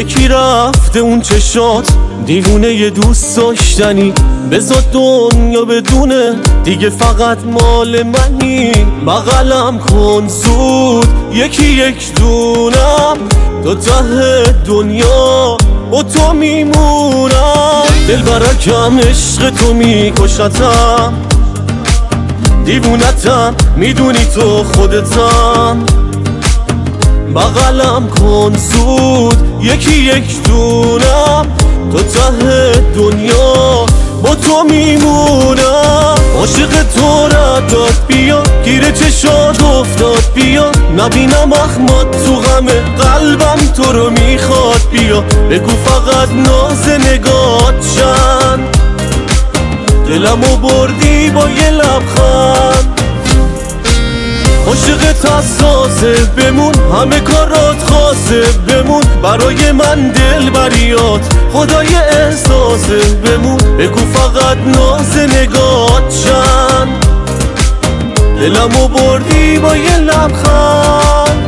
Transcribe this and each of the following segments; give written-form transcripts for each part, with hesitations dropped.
یکی رفته اون چشات دیوونه ی دوست داشتنی، بذار دنیا بدونه دیگه فقط مال منی. بغلم کن زود یکی یک دونم، تا ته دنیا با تو میمونم. دل برکم عشق تو میکشتم، دیوونتم میدونی تو خودتم. بغلم کن زود یکی یک دونم، تا ته دنیا با تو میمونم. عاشق تو رداد بیا، گیر چشات افتاد بیا، نبینم احمد تو غمه قلبم تو رو میخواد. بیا بگو فقط ناز نگات چند، دلمو بردی با یه لبخند. عاشقت حساسه بمون، همه کارات خاصه بمون، برای من دل بریات خدای احساسه بمون. بگو فقط ناز نگات چند، دلمو بردی با یه لبخند.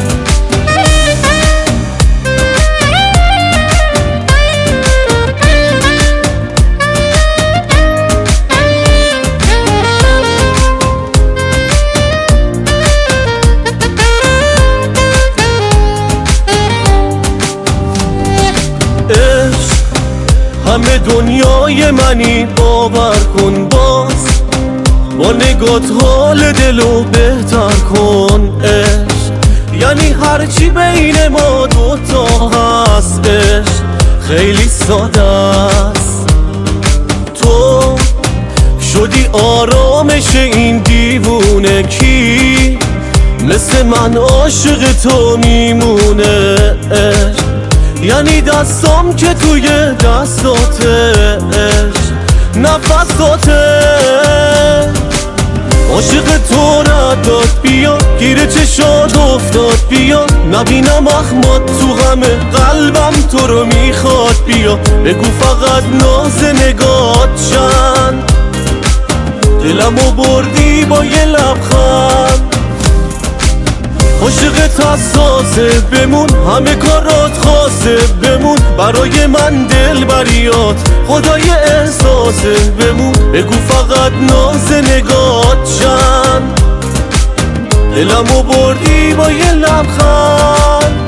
همه دنیای منی باور کن، باز با نگات حال دلو بهتر کن. عشق یعنی هرچی بین ما دوتا هست، عشق خیلی ساده است. تو شدی آرامش این دیوونه کی، مثل من عاشق تو میمونه. عشق یعنی دستام که توی دستاته، نفساته. عاشق تو رداد بیا، گیر چشات افتاد بیا، نبینم احمد تو غمه قلبم تو رو میخواد. بیا بگو فقط ناز نگات چند، دلمو بردی با یه لبخند. عاشقت حساسه بمون، همه کارات خاصه بمون، برای من دل بریات خدای احساسه بمون. بگو فقط ناز نگات چند، دلمو بردی با یه لبخند.